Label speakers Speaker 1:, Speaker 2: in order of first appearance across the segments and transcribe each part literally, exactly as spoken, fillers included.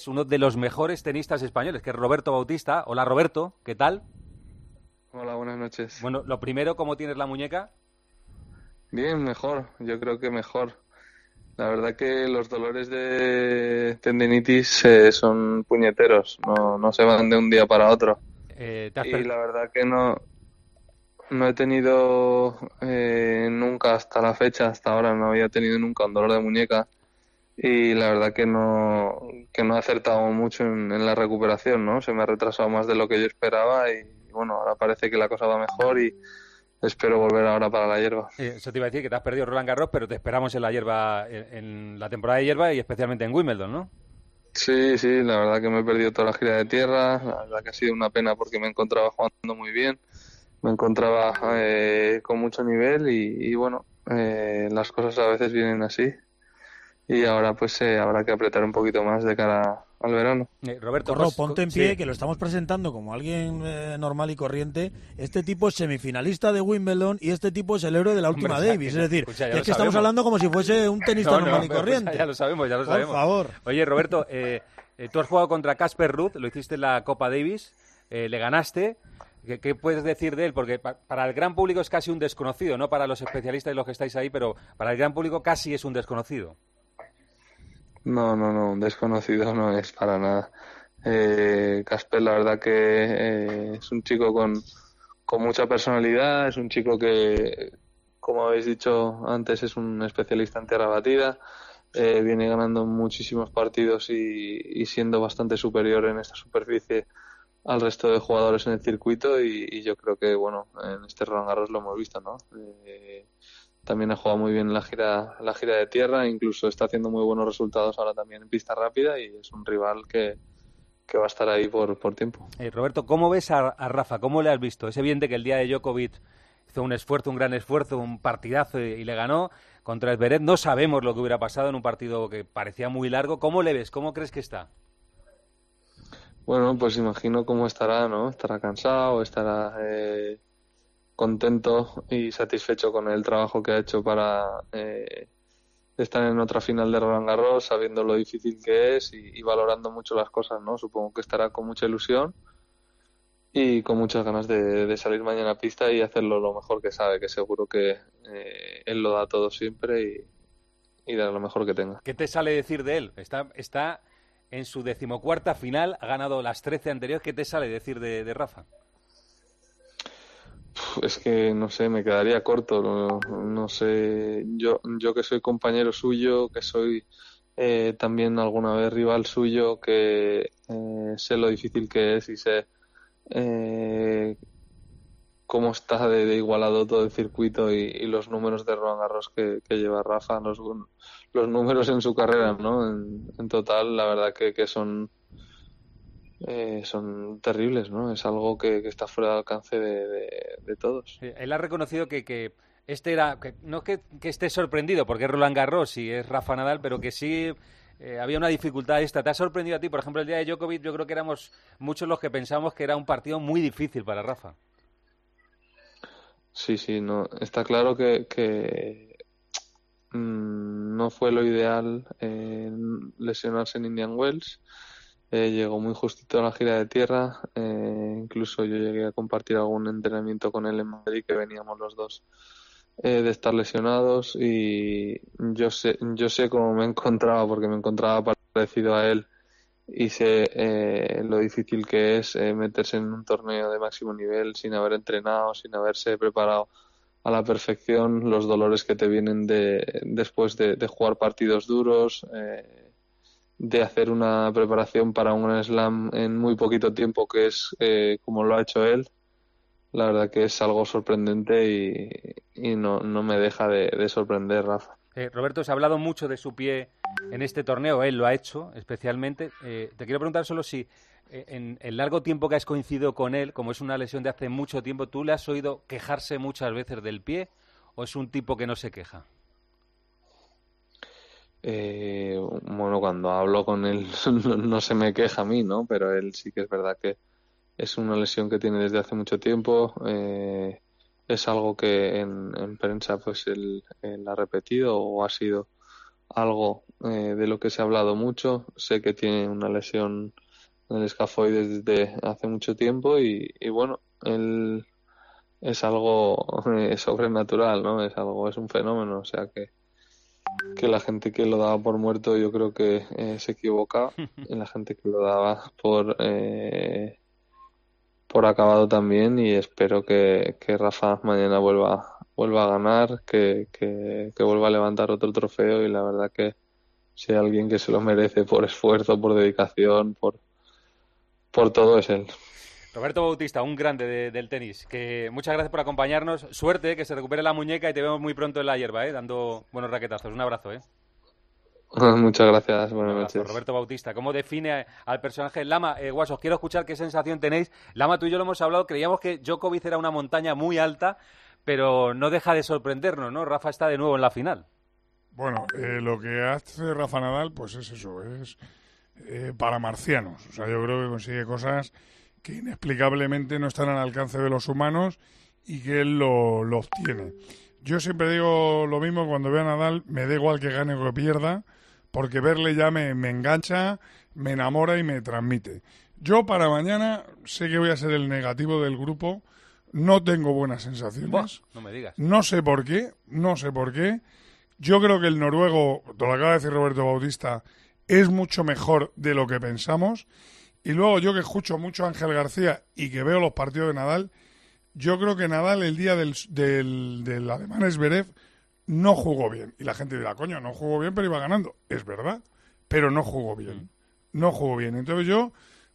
Speaker 1: tienes uno de los mejores tenistas españoles, que es Roberto Bautista. Hola, Roberto, ¿qué tal?
Speaker 2: Hola, buenas noches.
Speaker 1: Bueno, lo primero, ¿cómo tienes la muñeca?
Speaker 2: Bien, mejor, yo creo que mejor. La verdad que los dolores de tendinitis eh, son puñeteros, no, no se van de un día para otro.
Speaker 1: Eh, ¿te has
Speaker 2: Y
Speaker 1: per-
Speaker 2: la verdad que no, no he tenido eh, nunca hasta la fecha, hasta ahora no había tenido nunca un dolor de muñeca. Y la verdad que no, que no he acertado mucho en, en la recuperación, ¿no? Se me ha retrasado más de lo que yo esperaba y bueno, ahora parece que la cosa va mejor y espero volver ahora para la hierba.
Speaker 1: eh, Eso te iba a decir, que te has perdido Roland Garros, pero te esperamos en la hierba, en, en la temporada de hierba y especialmente en Wimbledon, ¿no?
Speaker 2: Sí, sí, la verdad que me he perdido toda la gira de tierra, la verdad que ha sido una pena porque me encontraba jugando muy bien, me encontraba eh, con mucho nivel y, y bueno, eh, las cosas a veces vienen así y ahora pues eh, habrá que apretar un poquito más de cara al verano.
Speaker 1: Eh, Roberto,
Speaker 3: Corro,
Speaker 1: cos-
Speaker 3: ponte
Speaker 1: co-
Speaker 3: en
Speaker 1: sí.
Speaker 3: pie, que lo estamos presentando como alguien eh, normal y corriente. Este tipo es semifinalista de Wimbledon y este tipo es el héroe de la última
Speaker 1: Hombre, ya,
Speaker 3: Davis.
Speaker 1: que-
Speaker 3: Es decir,
Speaker 1: escucha, ya
Speaker 3: que
Speaker 1: lo
Speaker 3: es que estamos
Speaker 1: sabemos.
Speaker 3: hablando como si fuese un tenista
Speaker 1: No,
Speaker 3: normal
Speaker 1: no,
Speaker 3: y
Speaker 1: pero escucha,
Speaker 3: corriente.
Speaker 1: ya lo sabemos, ya lo
Speaker 3: Por
Speaker 1: sabemos.
Speaker 3: favor.
Speaker 1: Oye, Roberto, eh, eh, tú has jugado contra Casper Ruud, lo hiciste en la Copa Davis, eh, le ganaste. ¿Qué, qué puedes decir de él? Porque pa- para el gran público es casi un desconocido, no para los especialistas y los que estáis ahí, pero para el gran público casi es un desconocido.
Speaker 2: No, no, no, un desconocido no es para nada. Eh, Casper, la verdad que eh, es un chico con, con mucha personalidad, es un chico que, como habéis dicho antes, es un especialista en tierra batida, eh, viene ganando muchísimos partidos y, y siendo bastante superior en esta superficie al resto de jugadores en el circuito y, y yo creo que, bueno, en este Roland Garros lo hemos visto, ¿no? Eh, también ha jugado muy bien en la gira, la gira de tierra, incluso está haciendo muy buenos resultados ahora también en pista rápida y es un rival que, que va a estar ahí por, por tiempo.
Speaker 1: Eh, Roberto, ¿cómo ves a, a Rafa? ¿Cómo le has visto? Es evidente que el día de Djokovic hizo un esfuerzo, un gran esfuerzo, un partidazo y, y le ganó contra Zverev. No sabemos lo que hubiera pasado en un partido que parecía muy largo. ¿Cómo le ves? ¿Cómo crees que está?
Speaker 2: Bueno, pues imagino cómo estará, ¿no? Estará cansado, estará eh, contento y satisfecho con el trabajo que ha hecho para eh, estar en otra final de Roland Garros, sabiendo lo difícil que es y, y valorando mucho las cosas, ¿no? Supongo que estará con mucha ilusión y con muchas ganas de, de salir mañana a pista y hacerlo lo mejor que sabe, que seguro que eh, él lo da todo siempre y, y da lo mejor que tenga.
Speaker 1: ¿Qué te sale decir de él? Está, está en su decimocuarta final, ha ganado las trece anteriores. ¿Qué te sale decir de, de Rafa?
Speaker 2: Es que no sé, me quedaría corto, no, no sé, yo, yo que soy compañero suyo, que soy eh, también alguna vez rival suyo, que eh, sé lo difícil que es y sé eh, cómo está de, de igualado todo el circuito y, y los números de Roland Garros que, que lleva Rafa, los, los números en su carrera, ¿no? En, en total, la verdad que, que son eh, son terribles, ¿no? Es algo que, que está fuera de alcance de, de, de todos.
Speaker 1: Eh, Él ha reconocido que, que este era, que no que, que esté sorprendido porque es Roland Garros y es Rafa Nadal, pero que sí eh, había una dificultad esta. ¿Te ha sorprendido a ti? Por ejemplo, el día de Djokovic yo creo que éramos muchos los que pensamos que era un partido muy difícil para Rafa.
Speaker 2: Sí, sí, no. Está claro que, que mm, no fue lo ideal eh, lesionarse en Indian Wells. Eh, llegó muy justito a la gira de tierra. Eh, incluso yo llegué a compartir algún entrenamiento con él en Madrid, que veníamos los dos eh, de estar lesionados. Y yo sé, yo sé cómo me encontraba, porque me encontraba parecido a él. Y sé eh, lo difícil que es eh, meterse en un torneo de máximo nivel sin haber entrenado, sin haberse preparado a la perfección, los dolores que te vienen de, después de, de jugar partidos duros, eh, de hacer una preparación para un Grand Slam en muy poquito tiempo, que es eh, como lo ha hecho él. La verdad que es algo sorprendente y, y no, no me deja de, de sorprender, Rafa.
Speaker 1: Eh, Roberto, se ha hablado mucho de su pie en este torneo, él lo ha hecho especialmente. Eh, te quiero preguntar solo si eh, en el largo tiempo que has coincidido con él, como es una lesión de hace mucho tiempo, ¿tú le has oído quejarse muchas veces del pie o es un tipo que no se queja?
Speaker 2: Eh, bueno, cuando hablo con él no, no se me queja a mí, ¿no? Pero él sí que es verdad que es una lesión que tiene desde hace mucho tiempo. Eh, es algo que en, en prensa pues él, él ha repetido o ha sido algo eh, de lo que se ha hablado mucho. Sé que tiene una lesión en el escafoide desde hace mucho tiempo y, y bueno, él es algo eh, sobrenatural, ¿no? Es algo, es un fenómeno, o sea que que la gente que lo daba por muerto yo creo que eh, se equivocaba y la gente que lo daba por eh, por acabado también, y espero que, que Rafa mañana vuelva vuelva a ganar, que, que, que vuelva a levantar otro trofeo, y la verdad que si hay alguien que se lo merece por esfuerzo, por dedicación, por por todo, es él.
Speaker 1: Roberto Bautista, un grande de, del tenis. Que muchas gracias por acompañarnos. Suerte, que se recupere la muñeca y te vemos muy pronto en la hierba, ¿eh? Dando buenos raquetazos. Un abrazo, ¿eh?
Speaker 2: Muchas gracias, buenas
Speaker 1: Un abrazo,
Speaker 2: noches.
Speaker 1: Roberto Bautista. ¿Cómo define al personaje Lama? Eh, Guasos, quiero escuchar qué sensación tenéis. Lama, tú y yo lo hemos hablado. Creíamos que Djokovic era una montaña muy alta, pero no deja de sorprendernos, ¿no? Rafa está de nuevo en la final.
Speaker 4: Bueno, eh, lo que hace Rafa Nadal, pues es eso, es eh, para marcianos. O sea, yo creo que consigue cosas que inexplicablemente no están al alcance de los humanos y que él lo, lo obtiene. Yo siempre digo lo mismo cuando veo a Nadal, me da igual que gane o que pierda, porque verle ya me, me engancha, me enamora y me transmite. Yo para mañana sé que voy a ser el negativo del grupo, no tengo buenas sensaciones.
Speaker 1: Buah, no me digas.
Speaker 4: No sé por qué, no sé por qué. Yo creo que el noruego, te lo acaba de decir Roberto Bautista, es mucho mejor de lo que pensamos. Y luego yo que escucho mucho a Ángel García y que veo los partidos de Nadal, yo creo que Nadal el día del, del, del alemán Zverev no jugó bien. Y la gente dirá, coño, no jugó bien pero iba ganando. Es verdad, pero no jugó bien. No jugó bien. Entonces yo,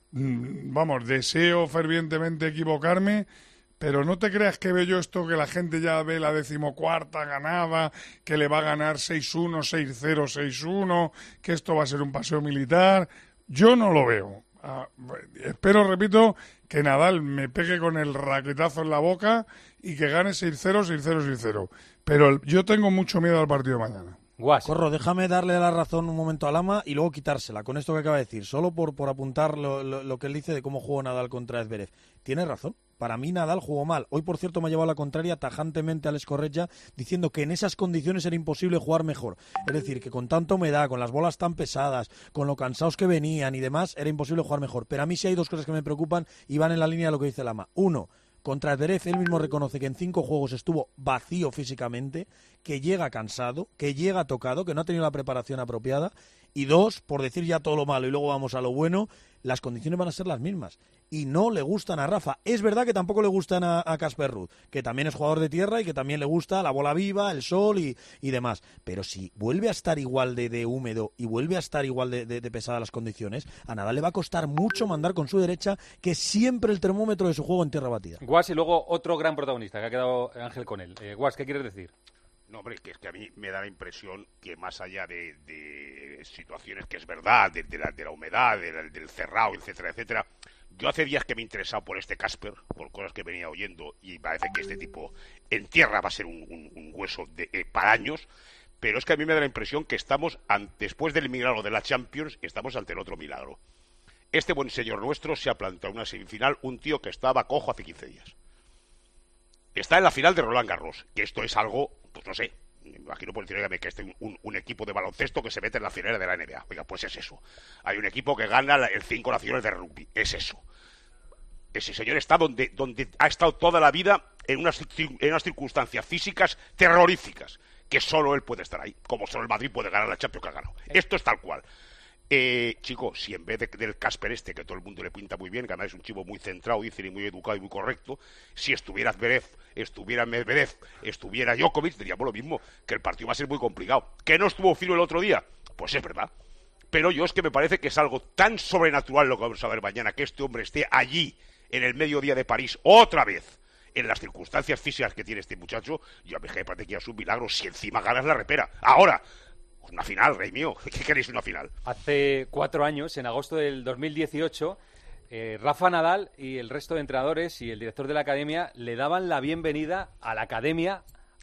Speaker 4: vamos, deseo fervientemente equivocarme, pero no te creas que veo yo esto que la gente ya ve la decimocuarta ganada, que le va a ganar seis uno, seis cero, seis uno, que esto va a ser un paseo militar. Yo no lo veo. Ah, espero, repito, que Nadal me pegue con el raquetazo en la boca y que gane seis cero, seis cero, seis cero. Pero el, yo tengo mucho miedo al partido de mañana.
Speaker 1: Guas.
Speaker 3: Corro, déjame darle la razón un momento a Lama y luego quitársela con esto que acaba de decir, solo por, por apuntar lo, lo, lo que él dice de cómo jugó Nadal contra Zverev. Tiene razón. Para mí Nadal jugó mal. Hoy, por cierto, me ha llevado a la contraria tajantemente al Escorrecha diciendo que en esas condiciones era imposible jugar mejor. Es decir, que con tanta humedad, con las bolas tan pesadas, con lo cansados que venían y demás, era imposible jugar mejor. Pero a mí sí hay dos cosas que me preocupan y van en la línea de lo que dice Lama. Uno, contra Zverev él mismo reconoce que en cinco juegos estuvo vacío físicamente, que llega cansado, que llega tocado, que no ha tenido la preparación apropiada. Y dos, por decir ya todo lo malo y luego vamos a lo bueno, las condiciones van a ser las mismas. Y no le gustan a Rafa. Es verdad que tampoco le gustan a Casper Ruud, que también es jugador de tierra y que también le gusta la bola viva, el sol y, y demás. Pero si vuelve a estar igual de, de húmedo y vuelve a estar igual de, de, de pesadas las condiciones, a Nadal le va a costar mucho mandar con su derecha, que es siempre el termómetro de su juego en tierra batida.
Speaker 1: Guas, y luego otro gran protagonista, que ha quedado Ángel con él. Eh, Guas, ¿qué quieres decir?
Speaker 5: No, hombre, que es que a mí me da la impresión que más allá de, de situaciones que es verdad, de, de, la, de la humedad, de la, del cerrado, etcétera, etcétera, yo hace días que me he interesado por este Casper, por cosas que venía oyendo, y parece que este tipo en tierra va a ser un, un, un hueso de, eh, para años, pero es que a mí me da la impresión que estamos, an, después del milagro de la Champions, estamos ante el otro milagro. Este buen señor nuestro se ha planteado en una semifinal un tío que estaba cojo hace quince días. Está en la final de Roland Garros, que esto es algo, pues no sé, me imagino por decirme que este un, un equipo de baloncesto que se mete en la final de la N B A. Oiga, pues es eso. Hay un equipo que gana la, el cinco naciones de rugby, es eso. Ese señor está donde, donde ha estado toda la vida en unas, en unas circunstancias físicas terroríficas, que solo él puede estar ahí, como solo el Madrid puede ganar la Champions que ha ganado. Esto es tal cual. Eh, chico, si en vez de, del Casper este, que todo el mundo le pinta muy bien, que además es un chico muy centrado, dicen, y muy educado y muy correcto, si estuviera Zverev, estuviera Medvedev, estuviera Djokovic, diríamos lo mismo, que el partido va a ser muy complicado. ¿Que no estuvo fino el otro día? Pues es verdad. Pero yo es que me parece que es algo tan sobrenatural lo que vamos a ver mañana, que este hombre esté allí, en el mediodía de París, otra vez, en las circunstancias físicas que tiene este muchacho. Yo a mí me parece que es un milagro si encima ganas la repera. Ahora, una final, rey mío. ¿Qué queréis una final?
Speaker 1: Hace cuatro años, en agosto del dos mil dieciocho, eh, Rafa Nadal y el resto de entrenadores y el director de la academia le daban la bienvenida a la academia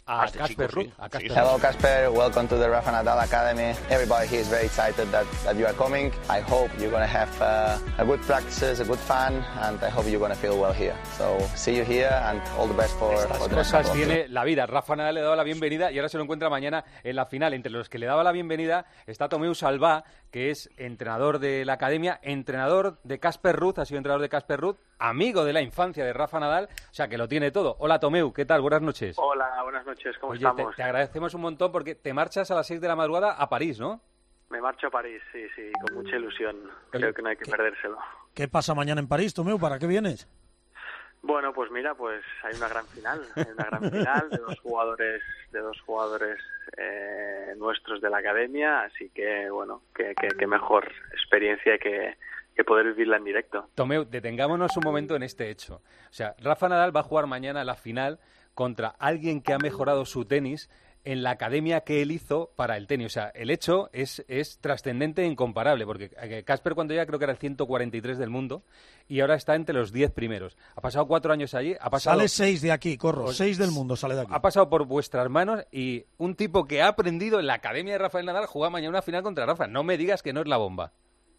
Speaker 1: a
Speaker 5: este
Speaker 1: Casper
Speaker 5: chico,
Speaker 1: Ruud.
Speaker 5: sí.
Speaker 1: A Casper
Speaker 5: Sí,
Speaker 1: Ruud.
Speaker 6: Hello, Casper. Welcome to the Rafa Nadal Academy. Everybody here is very excited that, that you are coming. I hope you're going to have uh, a good practices, a good fun, and I hope you're going to feel well here. So, see you here and all the best for,
Speaker 1: Estas
Speaker 6: for the next couple
Speaker 1: cosas
Speaker 6: of
Speaker 1: tiene
Speaker 6: days.
Speaker 1: la vida. Rafa Nadal le daba la bienvenida y ahora se lo encuentra mañana en la final. Entre los que le daba la bienvenida está Tomeu Salvá, que es entrenador de la academia, entrenador de Casper Ruud, ha sido entrenador de Casper Ruud, amigo de la infancia de Rafa Nadal, o sea que lo tiene todo. Hola Tomeu, ¿qué tal? Buenas noches.
Speaker 7: Hola, buenas noches, ¿cómo
Speaker 1: Oye, te,
Speaker 7: estamos?
Speaker 1: te agradecemos un montón porque te marchas a las seis de la madrugada a París, ¿no?
Speaker 7: Me marcho a París, sí, sí, con mucha ilusión.
Speaker 1: Oye,
Speaker 7: Creo que no hay que
Speaker 3: ¿qué?
Speaker 7: perdérselo.
Speaker 3: ¿Qué pasa mañana en París, Tomeu? ¿Para qué vienes?
Speaker 7: Bueno, pues mira, pues hay una gran final, hay una gran final de dos jugadores, de dos jugadores eh, nuestros de la academia, así que bueno, que, que, que mejor experiencia que, que poder vivirla en directo.
Speaker 1: Tomeu, detengámonos un momento en este hecho. O sea, Rafa Nadal va a jugar mañana la final contra alguien que ha mejorado su tenis en la academia que él hizo para el tenis. O sea, el hecho es, es trascendente e incomparable, porque Casper cuando llega creo que era el ciento cuarenta y tres del mundo y ahora está entre los diez primeros. Ha pasado cuatro años allí, ha pasado...
Speaker 3: Sale seis de aquí, Corro,
Speaker 1: Pues,
Speaker 3: seis del mundo sale de aquí.
Speaker 1: Ha pasado por vuestras manos y un tipo que ha aprendido en la academia de Rafael Nadal juega mañana una final contra Rafa. No me digas que no es la bomba.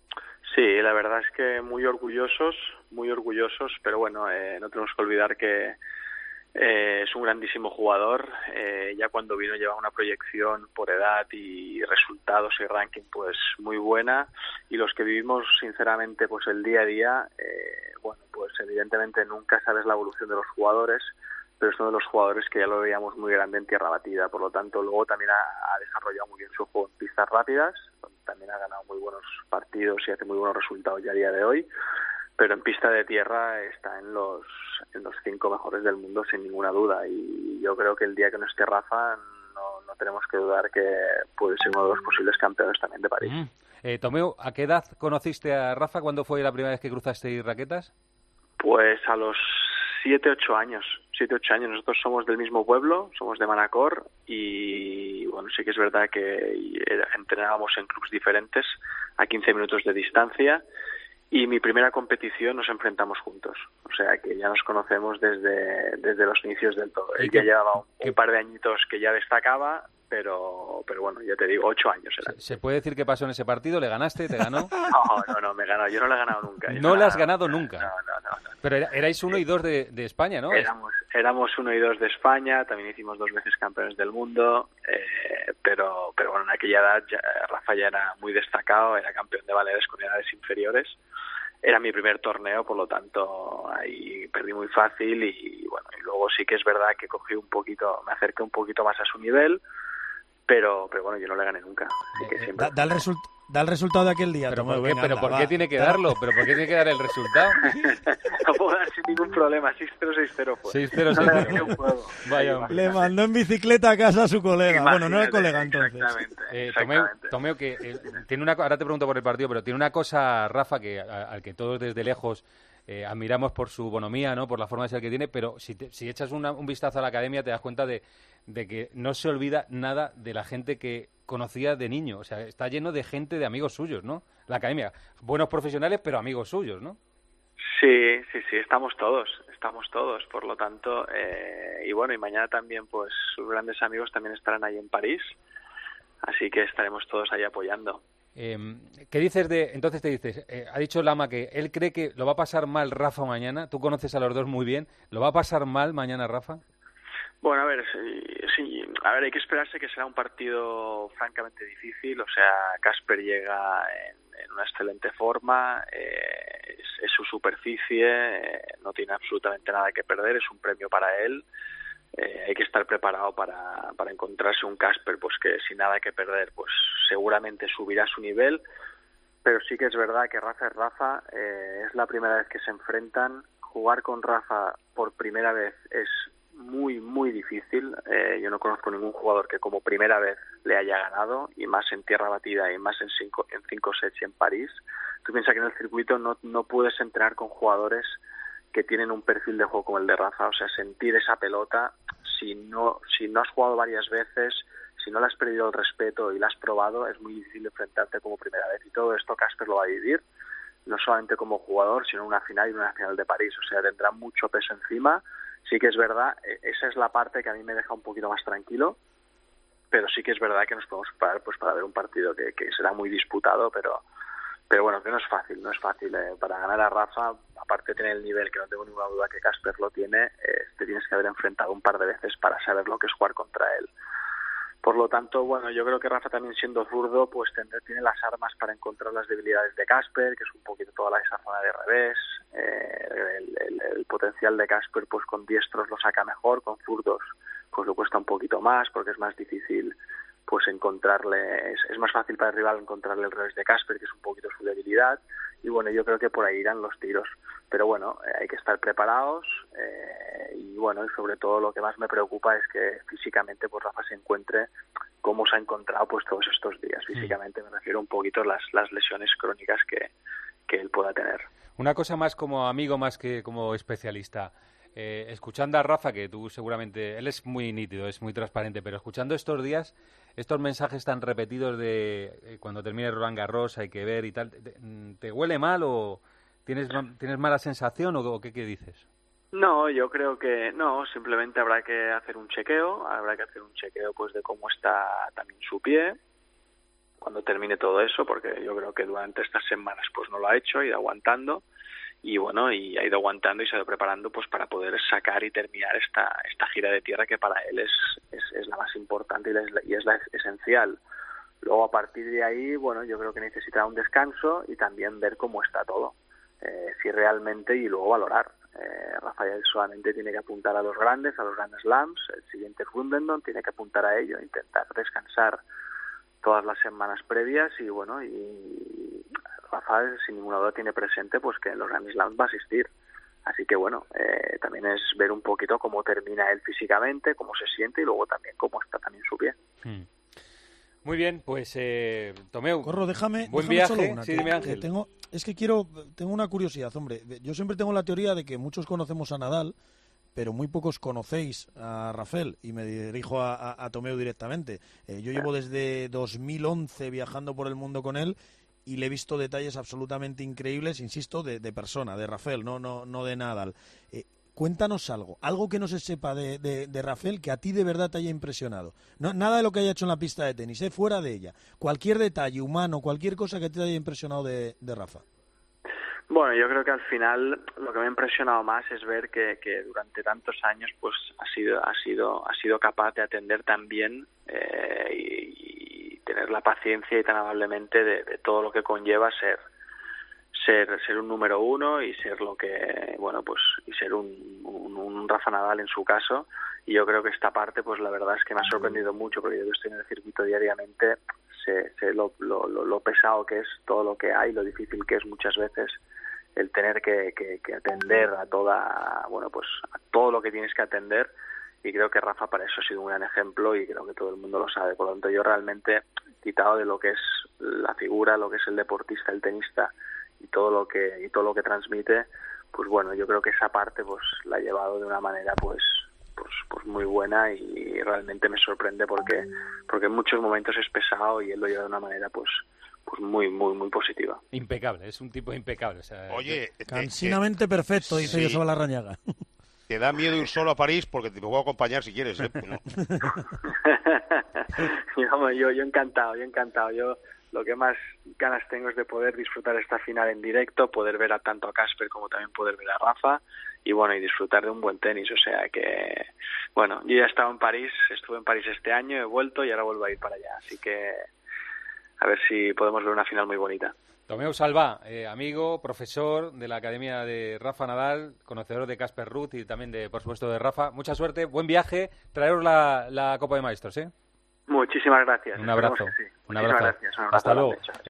Speaker 7: Sí, la verdad es que muy orgullosos, muy orgullosos, pero bueno, eh, no tenemos que olvidar que Eh, es un grandísimo jugador, eh, ya cuando vino llevaba una proyección por edad y resultados y ranking pues muy buena, y los que vivimos sinceramente pues el día a día, eh, bueno pues evidentemente nunca sabes la evolución de los jugadores, pero es uno de los jugadores que ya lo veíamos muy grande en tierra batida, por lo tanto luego también ha, ha desarrollado muy bien su juego en pistas rápidas, donde también ha ganado muy buenos partidos y hace muy buenos resultados ya a día de hoy, pero en pista de tierra está en los en los cinco mejores del mundo sin ninguna duda, y yo creo que el día que no esté Rafa no, no tenemos que dudar que puede ser uno de los posibles campeones también de París.
Speaker 1: Mm. Eh, Tomeu, ¿a qué edad conociste a Rafa? ¿Cuándo fue la primera vez que cruzasteis raquetas?
Speaker 7: Pues a los siete, ocho años, siete, ocho años. Nosotros somos del mismo pueblo, somos de Manacor, y bueno, sí que es verdad que entrenábamos en clubs diferentes a quince minutos de distancia, y mi primera competición nos enfrentamos juntos, o sea que ya nos conocemos desde, desde los inicios del todo. Él ya llevaba un, un par de añitos que ya destacaba, pero pero bueno, ya te digo, ocho años eran.
Speaker 1: ¿Se puede decir qué pasó en ese partido? ¿Le ganaste? ¿Te ganó?
Speaker 7: No, no, no, me ganó. Yo no le he ganado nunca.
Speaker 1: ¿No le has ganado nunca?
Speaker 7: No, no, no. no.
Speaker 1: Pero era, erais uno y dos de, de España, ¿no?
Speaker 7: Éramos, éramos uno y dos de España, también hicimos dos veces campeones del mundo, eh, pero pero bueno, en aquella edad ya, Rafa ya era muy destacado, era campeón de Baleares con edades inferiores. Era mi primer torneo, por lo tanto ahí perdí muy fácil, y bueno, y luego sí que es verdad que cogí un poquito, me acerqué un poquito más a su nivel, pero pero bueno, yo no le gané nunca. Así que siempre...
Speaker 3: Da, da, el result, da el resultado de aquel día,
Speaker 1: ¿Pero
Speaker 3: Tomeu,
Speaker 1: por qué,
Speaker 3: venga,
Speaker 1: ¿pero
Speaker 3: anda,
Speaker 1: por
Speaker 3: va.
Speaker 1: qué tiene que darlo? ¿Pero por qué tiene que dar el resultado?
Speaker 7: No puedo dar sin ningún problema, seis cero, seis cero fue.
Speaker 1: seis cero,
Speaker 7: No le
Speaker 1: seis
Speaker 7: gané
Speaker 1: cero.
Speaker 7: un juego.
Speaker 1: Vaya,
Speaker 7: Sí,
Speaker 1: hombre.
Speaker 3: Le mandó en bicicleta a casa a su colega. Bueno, no era
Speaker 7: Imagínate,
Speaker 3: colega entonces.
Speaker 7: Exactamente,
Speaker 1: Eh, Tomeu,
Speaker 7: exactamente.
Speaker 1: Tomeu, que eh, tiene una, co- ahora te pregunto por el partido, pero tiene una cosa, Rafa, que a- al que todos desde lejos eh, admiramos por su bonomía, ¿no? Por la forma de ser que tiene, pero si, te- si echas una- un vistazo a la academia te das cuenta de, de que no se olvida nada de la gente que conocía de niño. O sea, está lleno de gente, de amigos suyos, ¿no? La academia. Buenos profesionales, pero amigos suyos, ¿no?
Speaker 7: Sí, sí, sí, estamos todos, estamos todos, por lo tanto, eh, y bueno, y mañana también, pues, sus grandes amigos también estarán ahí en París, así que estaremos todos ahí apoyando.
Speaker 1: Eh, ¿Qué dices de...? Entonces te dices, eh, ha dicho Lama que él cree que lo va a pasar mal Rafa mañana. Tú conoces a los dos muy bien. ¿Lo va a pasar mal mañana Rafa?
Speaker 7: Bueno, a ver, sí, sí, a ver, hay que esperarse que será un partido francamente difícil, o sea, Casper llega en, en una excelente forma, eh, es, es su superficie, eh, no tiene absolutamente nada que perder, es un premio para él. Eh, hay que estar preparado para, para encontrarse un Casper pues que sin nada que perder pues seguramente subirá su nivel, pero sí que es verdad que Rafa es Rafa, eh, es la primera vez que se enfrentan, jugar con Rafa por primera vez es muy muy difícil, eh, yo no conozco ningún jugador que como primera vez le haya ganado, y más en tierra batida y más en cinco, en cinco sets y en París. Tú piensas que en el circuito no, no puedes entrenar con jugadores que tienen un perfil de juego como el de Rafa, o sea, sentir esa pelota, si no si no has jugado varias veces, si no le has perdido el respeto y la has probado, es muy difícil enfrentarte como primera vez, y todo esto Casper lo va a vivir, no solamente como jugador, sino en una final y en una final de París, o sea, tendrá mucho peso encima, sí que es verdad, esa es la parte que a mí me deja un poquito más tranquilo, pero sí que es verdad que nos podemos preparar pues para ver un partido que, que será muy disputado, pero pero bueno, que no es fácil, no es fácil. Eh, para ganar a Rafa, aparte de tener el nivel, que no tengo ninguna duda que Casper lo tiene, eh, te tienes que haber enfrentado un par de veces para saber lo que es jugar contra él. Por lo tanto, bueno, yo creo que Rafa también siendo zurdo, pues tendrá, tiene las armas para encontrar las debilidades de Casper, que es un poquito toda esa zona de revés. Eh, el, el, el potencial de Casper, pues con diestros lo saca mejor, con zurdos pues le cuesta un poquito más, porque es más difícil pues encontrarle, es, es más fácil para el rival encontrarle el revés de Casper, que es un poquito su debilidad, y bueno, yo creo que por ahí irán los tiros, pero bueno, eh, hay que estar preparados, eh, y bueno, y sobre todo lo que más me preocupa es que físicamente pues Rafa se encuentre como se ha encontrado pues todos estos días, físicamente me refiero un poquito a las, las lesiones crónicas que, que él pueda tener.
Speaker 1: Una cosa más como amigo, más que como especialista. Eh, escuchando a Rafa, que tú seguramente, él es muy nítido, es muy transparente, pero escuchando estos días, estos mensajes tan repetidos de eh, cuando termine Roland Garros hay que ver y tal, ¿te, te huele mal o tienes tienes mala sensación o, o qué, qué dices?
Speaker 7: No, yo creo que no, simplemente habrá que hacer un chequeo, habrá que hacer un chequeo pues de cómo está también su pie cuando termine todo eso, porque yo creo que durante estas semanas pues no lo ha hecho, ha ido aguantando. Y bueno, y ha ido aguantando y se ha ido preparando pues para poder sacar y terminar esta esta gira de tierra que para él es, es, es la más importante y es la, y es la esencial. Luego a partir de ahí, bueno, yo creo que necesitará un descanso y también ver cómo está todo, eh, si realmente, y luego valorar. Eh, Rafael solamente tiene que apuntar a los grandes, a los Grand Slams, el siguiente es Wimbledon, tiene que apuntar a ello, intentar descansar todas las semanas previas y bueno, y Rafael sin ninguna duda tiene presente pues que en los Grand Slams va a asistir, así que bueno, eh, también es ver un poquito cómo termina él físicamente, cómo se siente y luego también cómo está también su pie.
Speaker 1: Hmm. Muy bien, pues eh, Tomeu,
Speaker 3: Corro, déjame,
Speaker 1: buen
Speaker 3: déjame
Speaker 1: viaje,
Speaker 3: solo una,
Speaker 1: sí,
Speaker 3: que,
Speaker 1: dime, Ángel.
Speaker 3: que tengo, es que quiero, tengo una curiosidad, hombre, yo siempre tengo la teoría de que muchos conocemos a Nadal, pero muy pocos conocéis a Rafael, y me dirijo a, a, a Tomeu directamente. Eh, yo llevo desde dos mil once viajando por el mundo con él y le he visto detalles absolutamente increíbles, insisto, de, de persona, de Rafael, no, no, no de Nadal. Eh, cuéntanos algo, algo que no se sepa de, de, de Rafael que a ti de verdad te haya impresionado. No, nada de lo que haya hecho en la pista de tenis, eh, fuera de ella. Cualquier detalle humano, cualquier cosa que te haya impresionado de, de Rafa.
Speaker 7: Bueno, yo creo que al final lo que me ha impresionado más es ver que, que durante tantos años pues ha sido ha sido ha sido capaz de atender tan bien eh, y, y tener la paciencia y tan amablemente de, de todo lo que conlleva ser ser ser un número uno y ser lo que bueno pues y ser un, un, un Rafa Nadal en su caso. Y yo creo que esta parte pues la verdad es que me ha sorprendido mucho porque yo que estoy en el circuito diariamente sé, sé lo, lo, lo, lo pesado que es todo lo que hay, lo difícil que es muchas veces el tener que, que, que atender a toda, bueno, pues a todo lo que tienes que atender, y creo que Rafa para eso ha sido un gran ejemplo y creo que todo el mundo lo sabe. Por lo tanto, yo realmente, quitado de lo que es la figura, lo que es el deportista, el tenista y todo lo que y todo lo que transmite, pues bueno, yo creo que esa parte pues la ha llevado de una manera pues pues pues muy buena y realmente me sorprende porque porque en muchos momentos es pesado y él lo lleva de una manera pues pues muy, muy, muy positiva.
Speaker 1: Impecable, es un tipo impecable. O sea,
Speaker 5: Oye,
Speaker 3: cansinamente te, perfecto, dice sí. Joseba Larrañaga.
Speaker 5: Te da miedo ir solo a París porque te puedo acompañar si quieres, ¿eh? No.
Speaker 7: yo, yo, yo encantado, yo encantado. Yo lo que más ganas tengo es de poder disfrutar esta final en directo, poder ver a tanto a Casper como también poder ver a Rafa y bueno, y disfrutar de un buen tenis. O sea que, bueno, yo ya he estado en París, estuve en París este año, he vuelto y ahora vuelvo a ir para allá. Así que a ver si podemos ver una final muy bonita.
Speaker 1: Tomeu Salvà, eh, amigo, profesor de la Academia de Rafa Nadal, conocedor de Casper Ruud y también, de, por supuesto, de Rafa. Mucha suerte, buen viaje, traeros la, la Copa de Maestros, ¿eh?
Speaker 7: Muchísimas gracias.
Speaker 1: Un abrazo.
Speaker 7: Sí.
Speaker 1: Un abrazo.
Speaker 7: Gracias. Un abrazo.
Speaker 1: Hasta luego.